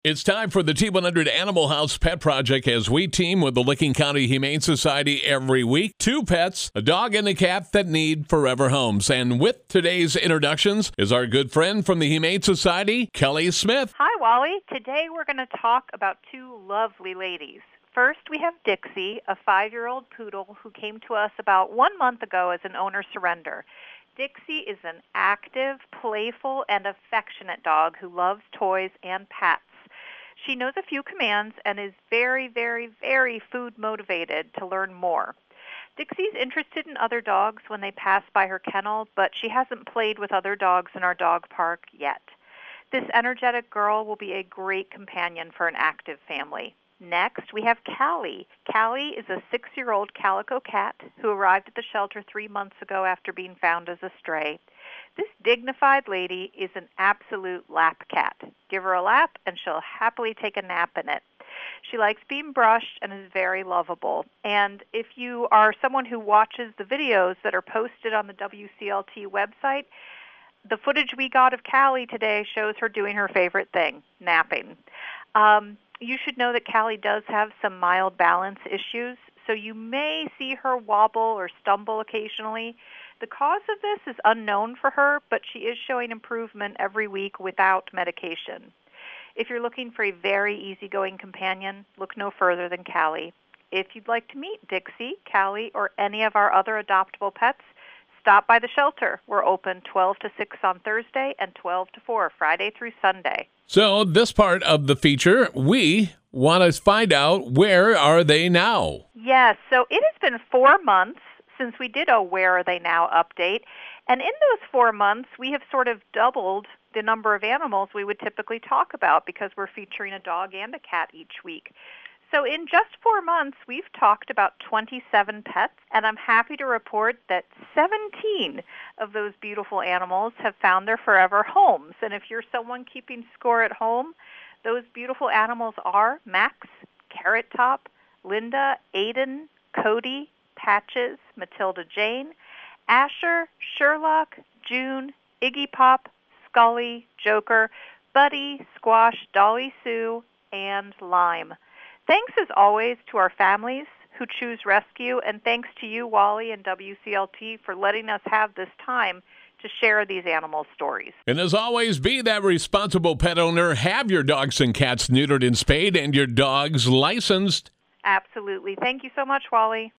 It's time for the T100 Animal House Pet Project as we team with the Licking County Humane Society every week. 2 pets, a dog and a cat that need forever homes. And with today's introductions is our good friend from the Humane Society, Kelly Smith. Hi, Wally. Today we're going to talk about 2 lovely ladies. First, we have Dixie, a 5-year-old poodle who came to us about 1 month ago as an owner surrender. Dixie is an active, playful, and affectionate dog who loves toys and pets. She knows a few commands and is very, very, very food motivated to learn more. Dixie's interested in other dogs when they pass by her kennel, but she hasn't played with other dogs in our dog park yet. This energetic girl will be a great companion for an active family. Next, we have Callie. Callie is a 6-year-old calico cat who arrived at the shelter 3 months ago after being found as a stray. This dignified lady is an absolute lap cat. Give her a lap and she'll happily take a nap in it. She likes being brushed and is very lovable. And if you are someone who watches the videos that are posted on the WCLT website, the footage we got of Callie today shows her doing her favorite thing, napping. You should know that Callie does have some mild balance issues, so you may see her wobble or stumble occasionally. The cause of this is unknown for her, but she is showing improvement every week without medication. If you're looking for a very easygoing companion, look no further than Callie. If you'd like to meet Dixie, Callie, or any of our other adoptable pets, stop by the shelter. We're open 12 to 6 on Thursday and 12 to 4 Friday through Sunday. So this part of the feature, we want to find out, where are they now? Yes, so it has been 4 months since we did a Where Are They Now update. And in those 4 months, we have sort of doubled the number of animals we would typically talk about because we're featuring a dog and a cat each week. So in just 4 months, we've talked about 27 pets, and I'm happy to report that 17 of those beautiful animals have found their forever homes. And if you're someone keeping score at home, those beautiful animals are Max, Carrot Top, Linda, Aiden, Cody, Patches, Matilda Jane, Asher, Sherlock, June, Iggy Pop, Scully, Joker, Buddy, Squash, Dolly Sue, and Lime. Thanks as always to our families who choose rescue, and thanks to you, Wally, and WCLT for letting us have this time to share these animal stories. And as always, be that responsible pet owner. Have your dogs and cats neutered and spayed and your dogs licensed. Absolutely. Thank you so much, Wally.